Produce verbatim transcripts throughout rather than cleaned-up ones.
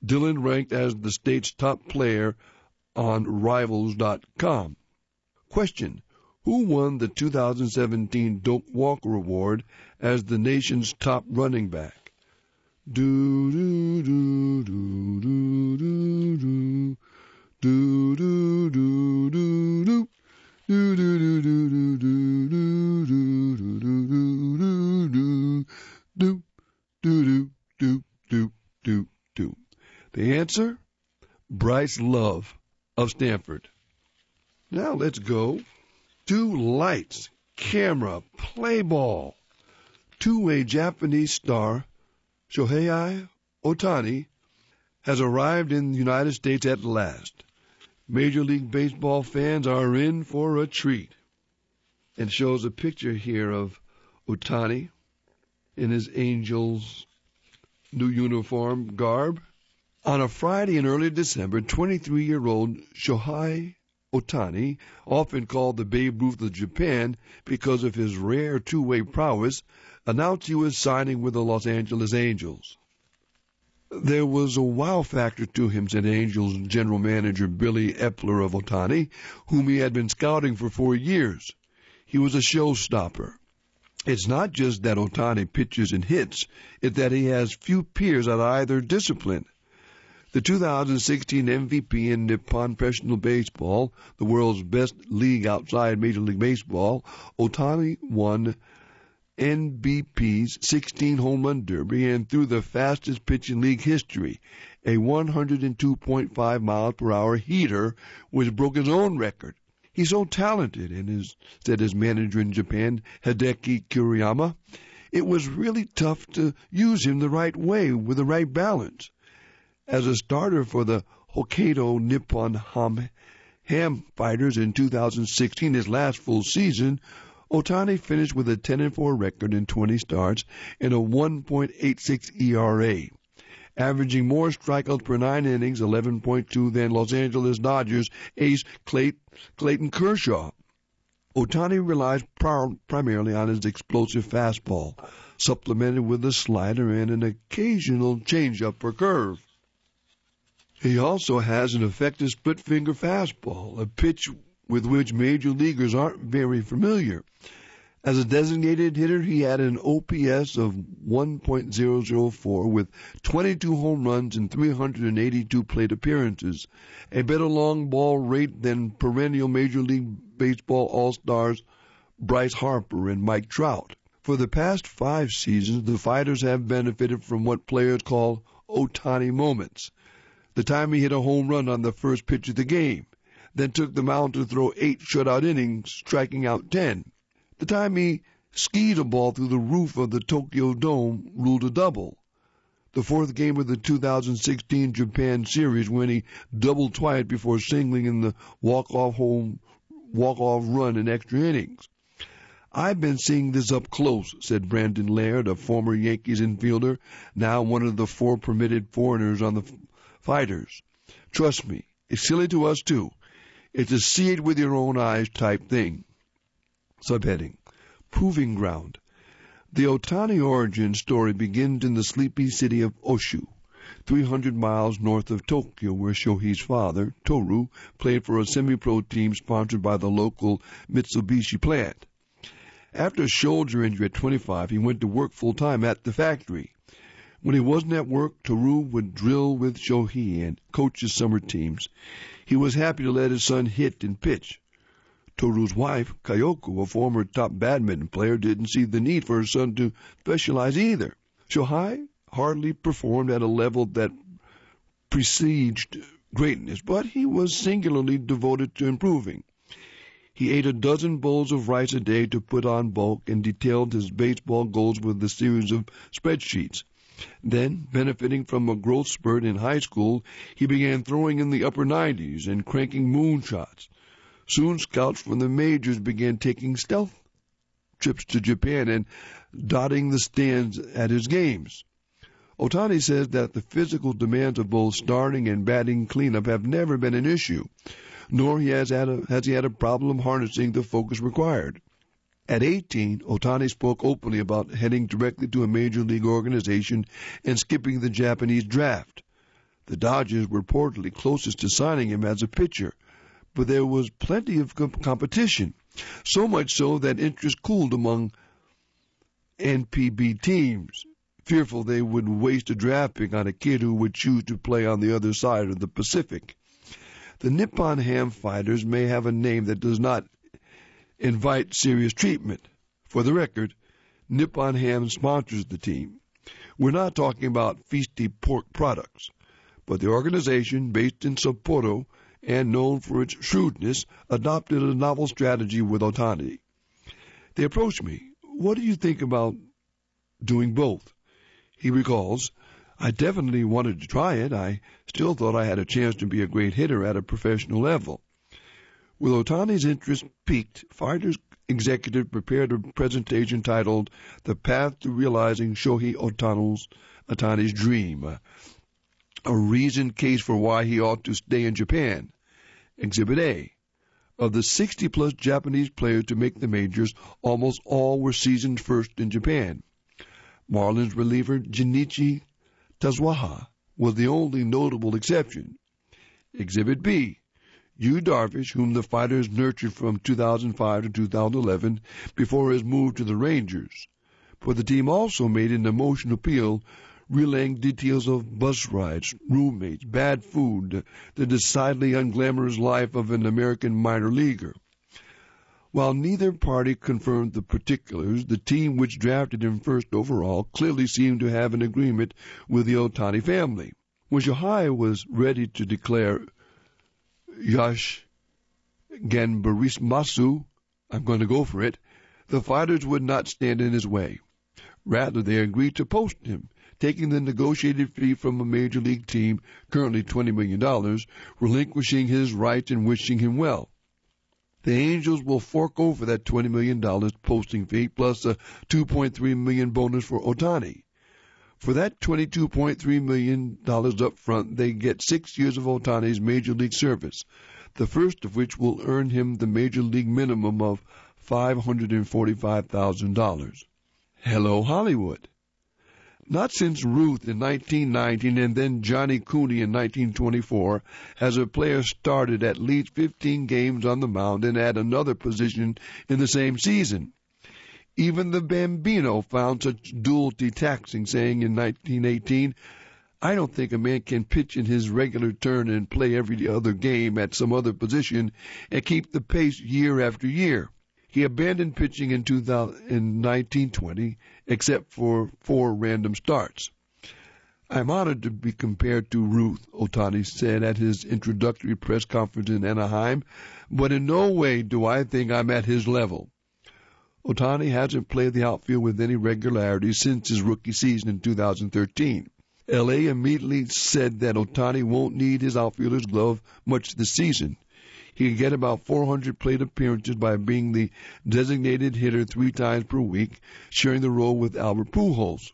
Dillon ranked as the state's top player on Rivals dot com. Question: who won the two thousand seventeen Doak Walker Award as the nation's top running back? Do do do do do do do do do do do do. Do do do do do do do do do do do do do do do do. The answer? Bryce Love of Stanford. Now let's go to lights, camera, play ball. Two-way Japanese star Shohei Ohtani has arrived in the United States at last. Major League Baseball fans are in for a treat. It shows a picture here of Ohtani in his Angels' new uniform garb. On a Friday in early December, twenty-three-year-old Shohei Ohtani, often called the Babe Ruth of Japan because of his rare two-way prowess, announced he was signing with the Los Angeles Angels. There was a wow factor to him, said Angels general manager Billy Epler of Ohtani, whom he had been scouting for four years. He was a showstopper. It's not just that Ohtani pitches and hits, it's that he has few peers at either discipline. The two thousand sixteen M V P in Nippon Professional Baseball, the world's best league outside Major League Baseball, Ohtani won N B P's sixteen home run derby and threw the fastest pitch in league history, a one hundred two point five mile per hour heater, which broke his own record. He's so talented, and his, said his manager in Japan, Hideki Kuriyama, it was really tough to use him the right way with the right balance. As a starter for the Hokkaido Nippon Ham, Ham Fighters in two thousand sixteen, his last full season, Ohtani finished with a ten and four record in twenty starts and a one point eight six E R A, averaging more strikeouts per nine innings, eleven point two, than Los Angeles Dodgers ace Clayton Kershaw. Ohtani relies pr- primarily on his explosive fastball, supplemented with a slider and an occasional changeup for curve. He also has an effective split-finger fastball, a pitch with which major leaguers aren't very familiar. As a designated hitter, he had an O P S of one point oh oh four with twenty-two home runs and three hundred eighty-two plate appearances, a better long ball rate than perennial Major League Baseball All-Stars Bryce Harper and Mike Trout. For the past five seasons, the Fighters have benefited from what players call Ohtani moments. The time he hit a home run on the first pitch of the game, then took the mound to throw eight shutout innings, striking out ten. The time he skied a ball through the roof of the Tokyo Dome, ruled a double. The fourth game of the two thousand sixteen Japan series, when he doubled twice before singling in the walk-off home, walk-off run in extra innings. I've been seeing this up close, said Brandon Laird, a former Yankees infielder, now one of the four permitted foreigners on the Fighters. Trust me, it's silly to us too. It's a see it with your own eyes type thing. Subheading: Proving Ground. The Ohtani origin story begins in the sleepy city of Oshu, three hundred miles north of Tokyo, where Shohei's father, Toru, played for a semi-pro team sponsored by the local Mitsubishi plant. After a shoulder injury at twenty-five, he went to work full-time at the factory. When he wasn't at work, Toru would drill with Shohei and coach his summer teams. He was happy to let his son hit and pitch. Toru's wife, Kayoko, a former top badminton player, didn't see the need for her son to specialize either. Shohei hardly performed at a level that presaged greatness, but he was singularly devoted to improving. He ate a dozen bowls of rice a day to put on bulk and detailed his baseball goals with a series of spreadsheets. Then, benefiting from a growth spurt in high school, he began throwing in the upper nineties and cranking moonshots. Soon, scouts from the majors began taking stealth trips to Japan and dotting the stands at his games. Ohtani says that the physical demands of both starting and batting cleanup have never been an issue, nor he has, had a, has he had a problem harnessing the focus required. At eighteen, Ohtani spoke openly about heading directly to a major league organization and skipping the Japanese draft. The Dodgers were reportedly closest to signing him as a pitcher, but there was plenty of comp- competition, so much so that interest cooled among N P B teams, fearful they would waste a draft pick on a kid who would choose to play on the other side of the Pacific. The Nippon Ham Fighters may have a name that does not invite serious treatment. For the record, Nippon Ham sponsors the team. We're not talking about feisty pork products, but the organization, based in Sapporo and known for its shrewdness, adopted a novel strategy with Ohtani. They approached me. What do you think about doing both? He recalls, I definitely wanted to try it. I still thought I had a chance to be a great hitter at a professional level. With Ohtani's interest piqued, Fighters executive prepared a presentation titled The Path to Realizing Shohei Ohtani's, Ohtani's Dream, a, a reasoned case for why he ought to stay in Japan. Exhibit A. Of the sixty-plus Japanese players to make the majors, almost all were seasoned first in Japan. Marlins reliever Junichi Tazuaha was the only notable exception. Exhibit B. Yu Darvish, whom the Fighters nurtured from two thousand five to two thousand eleven before his move to the Rangers. For the team also made an emotional appeal, relaying details of bus rides, roommates, bad food, the decidedly unglamorous life of an American minor leaguer. While neither party confirmed the particulars, the team which drafted him first overall clearly seemed to have an agreement with the Ohtani family. When Shohei was ready to declare Yash Ganbarismasu, I'm going to go for it, the Fighters would not stand in his way. Rather, they agreed to post him, taking the negotiated fee from a major league team, currently twenty million dollars, relinquishing his rights and wishing him well. The Angels will fork over that twenty million dollars posting fee plus a two point three million dollars bonus for Ohtani. For that twenty-two point three million dollars up front, they get six years of Ohtani's major league service, the first of which will earn him the major league minimum of five hundred forty-five thousand dollars. Hello, Hollywood. Not since Ruth in nineteen nineteen and then Johnny Cooney in nineteen twenty-four has a player started at least fifteen games on the mound and at another position in the same season. Even the Bambino found such duality taxing, saying in nineteen eighteen, I don't think a man can pitch in his regular turn and play every other game at some other position and keep the pace year after year. He abandoned pitching in, two thousand, in nineteen twenty, except for four random starts. I'm honored to be compared to Ruth, Ohtani said at his introductory press conference in Anaheim, but in no way do I think I'm at his level. Ohtani hasn't played the outfield with any regularity since his rookie season in two thousand thirteen. L A immediately said that Ohtani won't need his outfielder's glove much this season. He can get about four hundred plate appearances by being the designated hitter three times per week, sharing the role with Albert Pujols.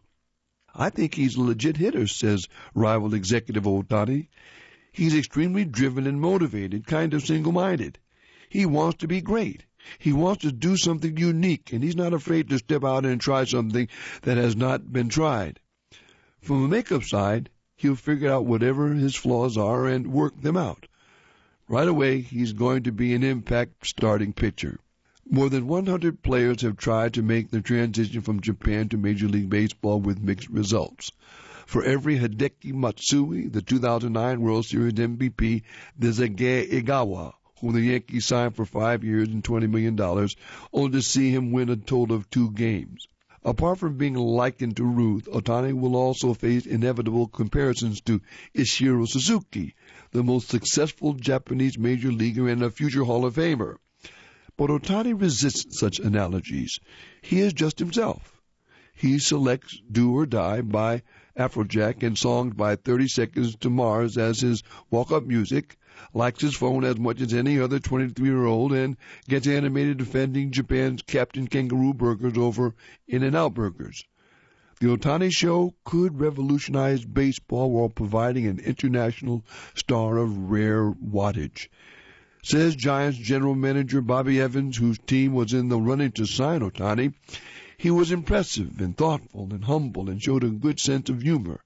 I think he's a legit hitter, says rival executive Ohtani. He's extremely driven and motivated, kind of single-minded. He wants to be great. He wants to do something unique, and he's not afraid to step out and try something that has not been tried. From the makeup side, he'll figure out whatever his flaws are and work them out. Right away, he's going to be an impact starting pitcher. More than one hundred players have tried to make the transition from Japan to Major League Baseball with mixed results. For every Hideki Matsui, the two thousand nine World Series M V P, there's a Ge Egawa, whom the Yankees signed for five years and twenty million dollars, only to see him win a total of two games. Apart from being likened to Ruth, Ohtani will also face inevitable comparisons to Ichiro Suzuki, the most successful Japanese major leaguer and a future Hall of Famer. But Ohtani resists such analogies. He is just himself. He selects Do or Die by Afrojack and songs by thirty seconds to Mars as his walk-up music, likes his phone as much as any other twenty-three-year-old, and gets animated defending Japan's Captain Kangaroo burgers over In-N-Out burgers. The Ohtani Show could revolutionize baseball while providing an international star of rare wattage. Says Giants general manager Bobby Evans, whose team was in the running to sign Ohtani, he was impressive and thoughtful and humble and showed a good sense of humor.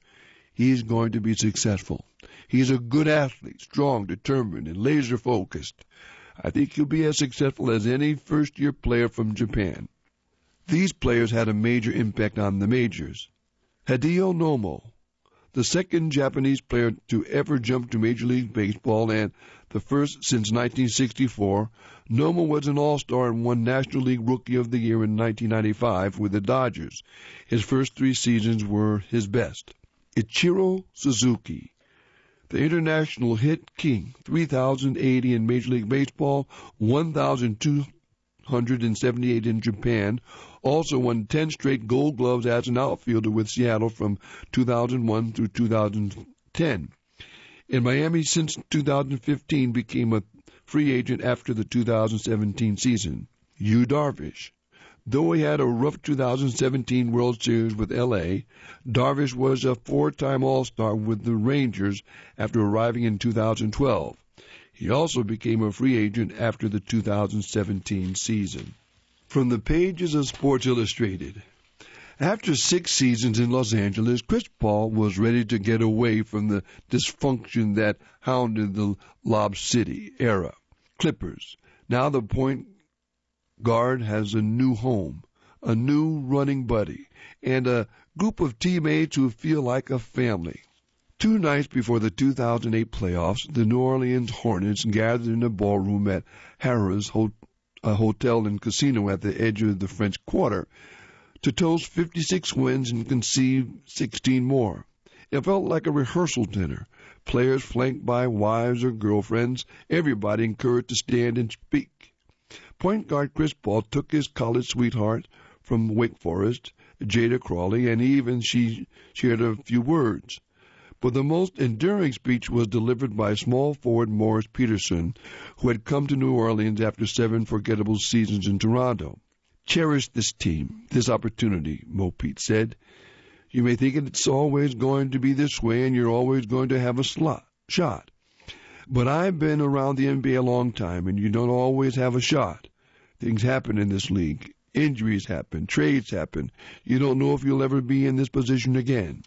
he's going to be successful. He's a good athlete, strong, determined, and laser-focused. I think he'll be as successful as any first-year player from Japan. These players had a major impact on the majors. Hideo Nomo, the second Japanese player to ever jump to Major League Baseball and the first since nineteen sixty-four, Nomo was an All-Star and won National League Rookie of the Year in nineteen ninety-five with the Dodgers. His first three seasons were his best. Ichiro Suzuki, the international hit king, three thousand eighty in Major League Baseball, one thousand two hundred seventy-eight in Japan, also won ten straight Gold Gloves as an outfielder with Seattle from two thousand one through two thousand ten. In Miami since two thousand fifteen, became a free agent after the two thousand seventeen season. Yu Darvish. Though he had a rough two thousand seventeen World Series with L A, Darvish was a four-time All-Star with the Rangers after arriving in two thousand twelve. He also became a free agent after the two thousand seventeen season. From the pages of Sports Illustrated. After six seasons in Los Angeles, Chris Paul was ready to get away from the dysfunction that hounded the Lob City era. Clippers. Now the point guard has a new home, a new running buddy, and a group of teammates who feel like a family. Two nights before the two thousand eight playoffs, the New Orleans Hornets gathered in a ballroom at Harrah's Ho- a hotel and casino at the edge of the French Quarter to toast fifty-six wins and conceive sixteen more. It felt like a rehearsal dinner. Players flanked by wives or girlfriends, everybody encouraged to stand and speak. Point guard Chris Paul took his college sweetheart from Wake Forest, Jada Crawley, and even she shared a few words. But the most enduring speech was delivered by small forward Morris Peterson, who had come to New Orleans after seven forgettable seasons in Toronto. Cherish this team, this opportunity, Mo Pete said. You may think it's always going to be this way and you're always going to have a slot, shot. But I've been around the N B A a long time, and you don't always have a shot. Things happen in this league. Injuries happen. Trades happen. You don't know if you'll ever be in this position again.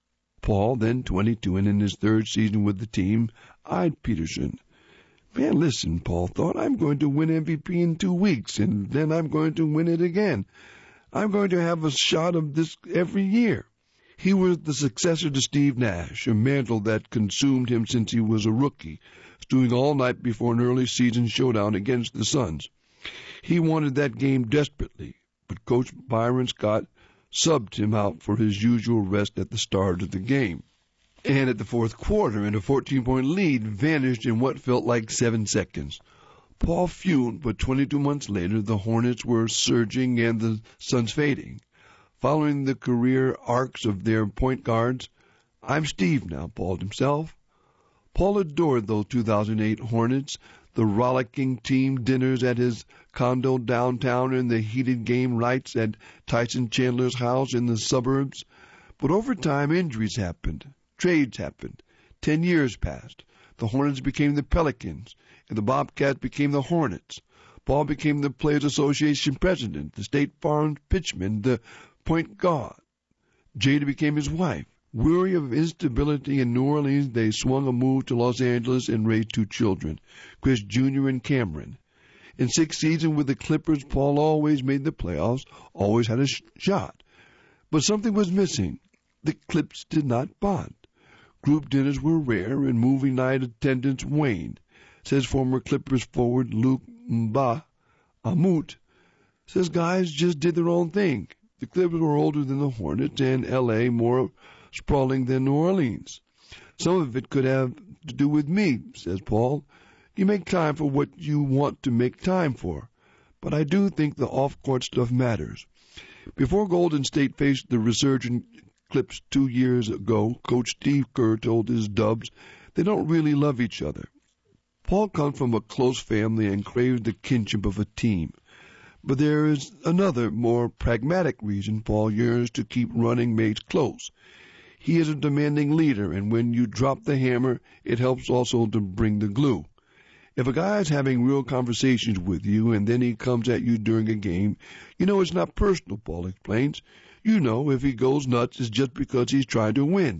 Paul, then twenty-two and in his third season with the team, eyed Peterson. Man, listen, Paul thought, I'm going to win M V P in two weeks, and then I'm going to win it again. I'm going to have a shot of this every year. He was the successor to Steve Nash, a mantle that consumed him since he was a rookie, stewing all night before an early season showdown against the Suns. He wanted that game desperately, but Coach Byron Scott subbed him out for his usual rest at the start of the game. And at the fourth quarter, and a fourteen-point lead vanished in what felt like seven seconds. Paul fumed, but twenty-two months later, the Hornets were surging and the Suns fading. Following the career arcs of their point guards, I'm Steve now, Paul himself. Paul adored those two thousand eight Hornets, the rollicking team dinners at his condo downtown and the heated game nights at Tyson Chandler's house in the suburbs. But over time, injuries happened. Trades happened. Ten years passed. The Hornets became the Pelicans, and the Bobcats became the Hornets. Paul became the Players Association president, the State Farm pitchman, the point guard. Jada became his wife. Weary of instability in New Orleans, they swung a move to Los Angeles and raised two children, Chris Junior and Cameron. In six seasons with the Clippers, Paul always made the playoffs, always had a sh- shot. But something was missing. The Clips did not bond. Group dinners were rare, and movie night attendance waned, says former Clippers forward Luke Mba Amut. Says guys just did their own thing. The Clippers were older than the Hornets, and L A more sprawling than New Orleans. Some of it could have to do with me, says Paul. You make time for what you want to make time for. But I do think the off-court stuff matters. Before Golden State faced the resurgent Clips two years ago, Coach Steve Kerr told his Dubs they don't really love each other. Paul comes from a close family and craves the kinship of a team. But there is another, more pragmatic reason Paul yearns to keep running mates close. He is a demanding leader, and when you drop the hammer, it helps also to bring the glue. If a guy is having real conversations with you and then he comes at you during a game, you know it's not personal, Paul explains. You know if he goes nuts, it's just because he's trying to win.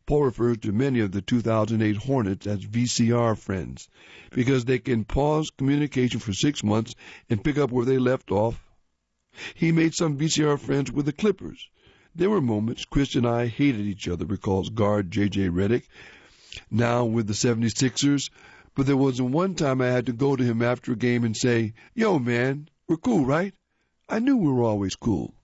Paul refers to many of the two thousand eight Hornets as V C R friends because they can pause communication for six months and pick up where they left off. He made some V C R friends with the Clippers. There were moments Chris and I hated each other, recalls guard J J Redick, now with the seventy-sixers, but there wasn't one time I had to go to him after a game and say, "Yo, man, we're cool, right?" I knew we were always cool.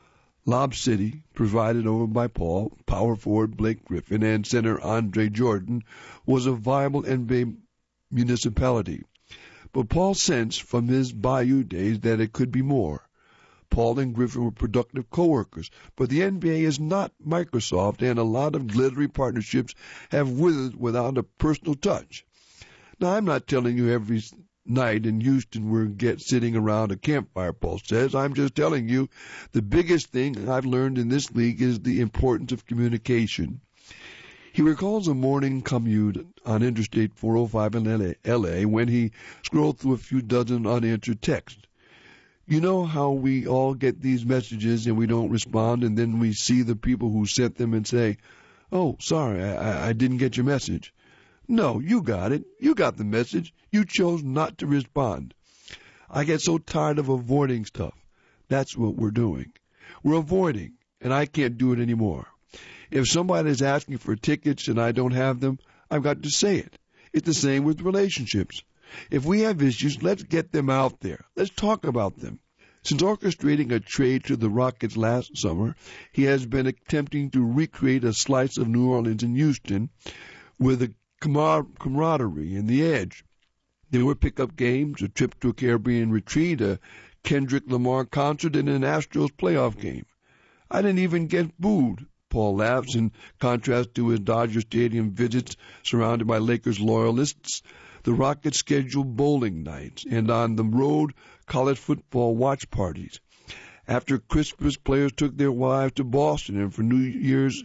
Lob City, provided over by Paul, power forward Blake Griffin, and center Andre Jordan, was a viable N B A municipality. But Paul sensed from his Bayou days that it could be more. Paul and Griffin were productive co-workers, but the N B A is not Microsoft, and a lot of glittery partnerships have withered without a personal touch. Now, I'm not telling you every night in Houston we're get sitting around a campfire, Paul says. I'm just telling you the biggest thing I've learned in this league is the importance of communication. He recalls a morning commute on Interstate four oh five in L A when he scrolled through a few dozen unanswered texts. You know how we all get these messages and we don't respond, and then we see the people who sent them and say, "Oh, sorry, I, I didn't get your message." No, you got it. You got the message. You chose not to respond. I get so tired of avoiding stuff. That's what we're doing. We're avoiding, and I can't do it anymore. If somebody is asking for tickets and I don't have them, I've got to say it. It's the same with relationships. If we have issues, let's get them out there. Let's talk about them. Since orchestrating a trade to the Rockets last summer, he has been attempting to recreate a slice of New Orleans and Houston with a camaraderie and the edge. There were pickup games, a trip to a Caribbean retreat, a Kendrick Lamar concert, and an Astros playoff game. I didn't even get booed, Paul laughs, in contrast to his Dodger Stadium visits surrounded by Lakers loyalists, the Rockets scheduled bowling nights, and on the road, college football watch parties. After Christmas, players took their wives to Boston, and for New Year's,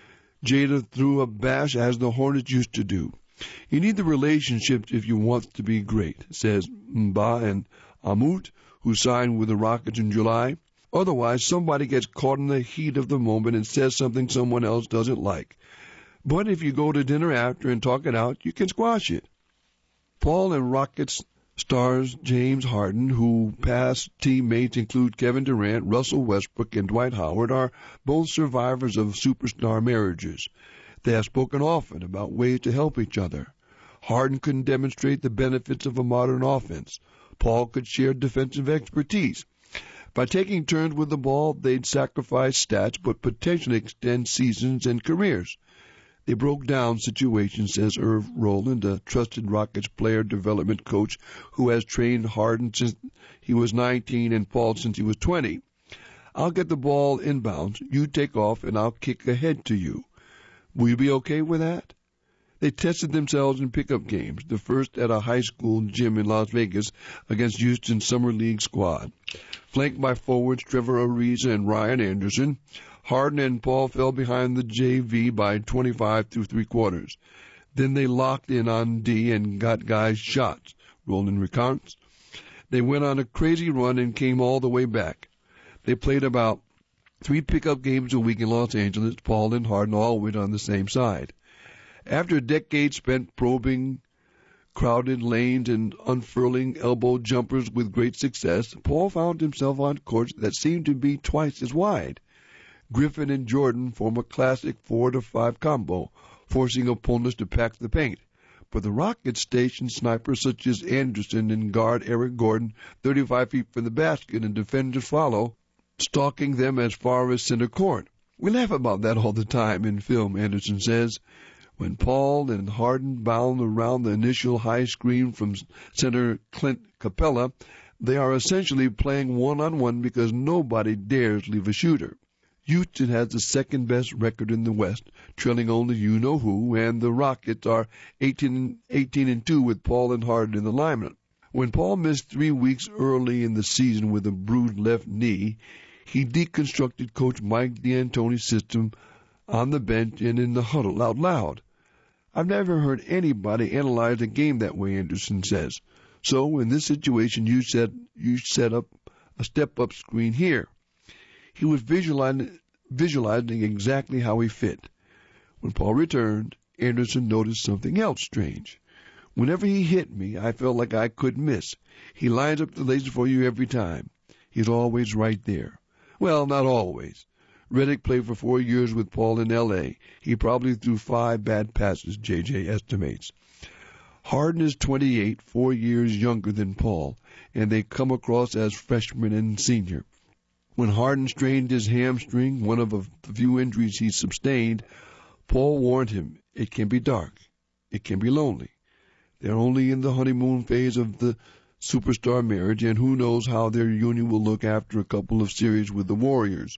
Jada threw a bash as the Hornets used to do. You need the relationships if you want to be great, says Mba and Amut, who signed with the Rockets in July. Otherwise, somebody gets caught in the heat of the moment and says something someone else doesn't like. But if you go to dinner after and talk it out, you can squash it. Paul and Rockets stars James Harden, who past teammates include Kevin Durant, Russell Westbrook, and Dwight Howard, are both survivors of superstar marriages. They have spoken often about ways to help each other. Harden couldn't demonstrate the benefits of a modern offense. Paul could share defensive expertise. By taking turns with the ball, they'd sacrifice stats but potentially extend seasons and careers. They broke down situations, says Irv Rowland, a trusted Rockets player development coach who has trained Harden since he was nineteen and Paul since he was twenty. I'll get the ball inbounds, you take off, and I'll kick ahead to you. Will you be okay with that? They tested themselves in pickup games, the first at a high school gym in Las Vegas against Houston's Summer League squad. Flanked by forwards Trevor Ariza and Ryan Anderson, Harden and Paul fell behind the J V by twenty-five through three quarters. Then they locked in on D and got guys shots, Roland recounts. They went on a crazy run and came all the way back. They played about three pickup games a week in Los Angeles. Paul and Harden all went on the same side. After a decade spent probing crowded lanes and unfurling elbow jumpers with great success, Paul found himself on courts that seemed to be twice as wide. Griffin and Jordan form a classic four to five combo, forcing opponents to pack the paint. But the Rockets station snipers such as Anderson and guard Eric Gordon thirty-five feet from the basket, and defenders follow, stalking them as far as center court. We laugh about that all the time in film, Anderson says. When Paul and Harden bound around the initial high screen from center Clint Capella, they are essentially playing one-on-one because nobody dares leave a shooter. Houston has the second-best record in the West, trailing only you-know-who, and the Rockets are eighteen and two with Paul and Harden in the lineup. When Paul missed three weeks early in the season with a bruised left knee, he deconstructed Coach Mike D'Antoni's system on the bench and in the huddle out loud. I've never heard anybody analyze a game that way, Anderson says. So in this situation, you set, you set up a step-up screen here. He was visualizing, visualizing exactly how he fit. When Paul returned, Anderson noticed something else strange. Whenever he hit me, I felt like I couldn't miss. He lines up the laser for you every time. He's always right there. Well, not always. Reddick played for four years with Paul in L A He probably threw five bad passes, J J estimates. Harden is twenty-eight, four years younger than Paul, and they come across as freshman and senior. When Harden strained his hamstring, one of the few injuries he sustained, Paul warned him, it can be dark. It can be lonely. They're only in the honeymoon phase of the superstar marriage, and who knows how their union will look after a couple of series with the Warriors.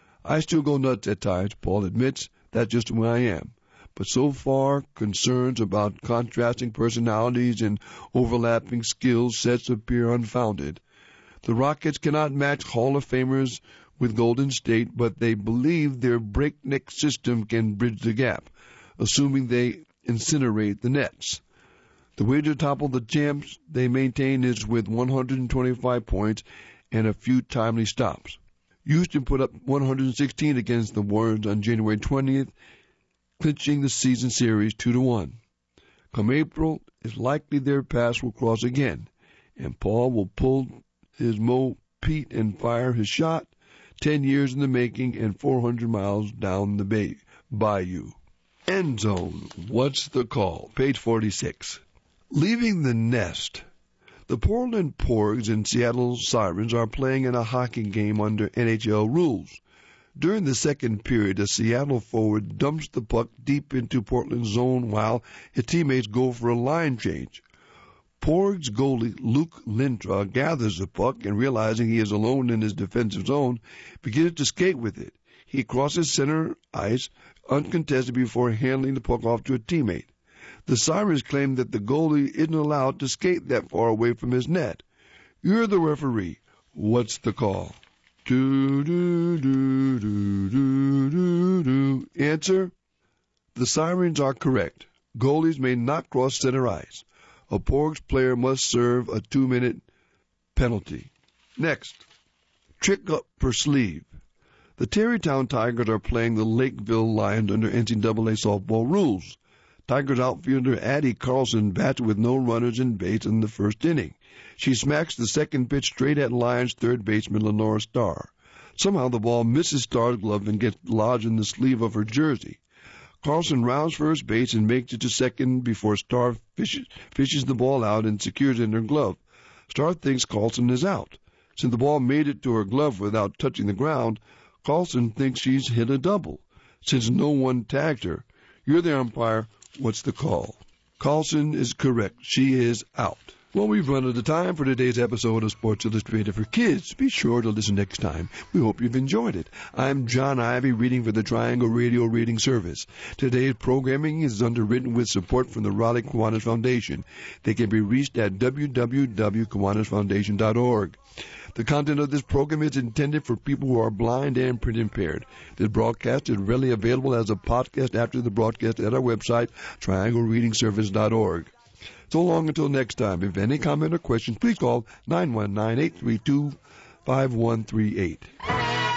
I still go nuts at times, Paul admits. That's just who I am. But so far, concerns about contrasting personalities and overlapping skill sets appear unfounded. The Rockets cannot match Hall of Famers with Golden State, but they believe their breakneck system can bridge the gap, assuming they incinerate the Nets. The way to topple the champs, they maintain, is with one hundred twenty-five points and a few timely stops. Houston put up one hundred sixteen against the Warriors on January twentieth, clinching the season series two to one. Come April, it's likely their paths will cross again, and Paul will pull his Mo Pete and fire his shot, ten years in the making and four hundred miles down the bay, bayou. End zone. What's the call? Page forty-six. Leaving the nest. The Portland Porgs and Seattle Sirens are playing in a hockey game under N H L rules. During the second period, a Seattle forward dumps the puck deep into Portland's zone while his teammates go for a line change. Porgs goalie Luke Lindra gathers the puck and, realizing he is alone in his defensive zone, begins to skate with it. He crosses center ice uncontested before handing the puck off to a teammate. The Sirens claim that the goalie isn't allowed to skate that far away from his net. You're the referee. What's the call? Do, do, do, do, do, do, do. Answer? The Sirens are correct. Goalies may not cross center ice. A Porgs player must serve a two-minute penalty. Next, trick up her sleeve. The Tarrytown Tigers are playing the Lakeville Lions under N C double A softball rules. Tigers outfielder Addie Carlson bats with no runners in base in the first inning. She smacks the second pitch straight at Lions third baseman Lenora Starr. Somehow the ball misses Starr's glove and gets lodged in the sleeve of her jersey. Carlson rounds first base and makes it to second before Starr fishes, fishes the ball out and secures it in her glove. Starr thinks Carlson is out. Since the ball made it to her glove without touching the ground, Carlson thinks she's hit a double. Since no one tagged her, you're the umpire. What's the call? Carlson is correct. She is out. Well, we've run out of time for today's episode of Sports Illustrated for Kids. Be sure to listen next time. We hope you've enjoyed it. I'm John Ivy, reading for the Triangle Radio Reading Service. Today's programming is underwritten with support from the Raleigh Kiwanis Foundation. They can be reached at w w w dot kiwanis foundation dot org. The content of this program is intended for people who are blind and print impaired. This broadcast is readily available as a podcast after the broadcast at our website, triangle reading service dot org. So long until next time. If any comment or questions, please call nine one nine, eight three two, five one three eight.